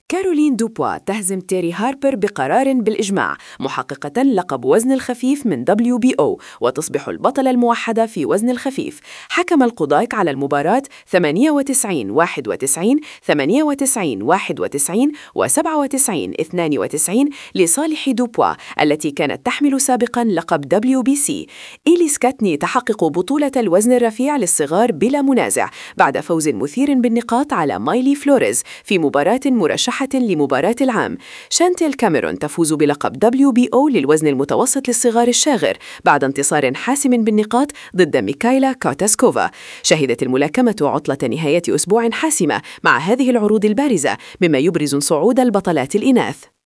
كارولين دوبوا تهزم تيري هاربر بقرار بالإجماع، محققة لقب وزن الخفيف من WBO، وتصبح البطلة الموحدة في وزن الخفيف. حكم القضاة على المباراة 98-91، 98-91 و97-92 لصالح دوبوا، التي كانت تحمل سابقاً لقب WBC. إيلي سكاتني تحقق بطولة الوزن الرفيع للصغار بلا منازع بعد فوز مثير بالنقاط على مايلي فلوريز في مباراة مرشحة لمباراة العام. شانتيل كاميرون تفوز بلقب WBO للوزن المتوسط للصغار الشاغر بعد انتصار حاسم بالنقاط ضد ميكايلا كوتاسكوفا. شهدت الملاكمة عطلة نهاية أسبوع حاسمة مع هذه العروض البارزة، مما يبرز صعود البطلات الإناث.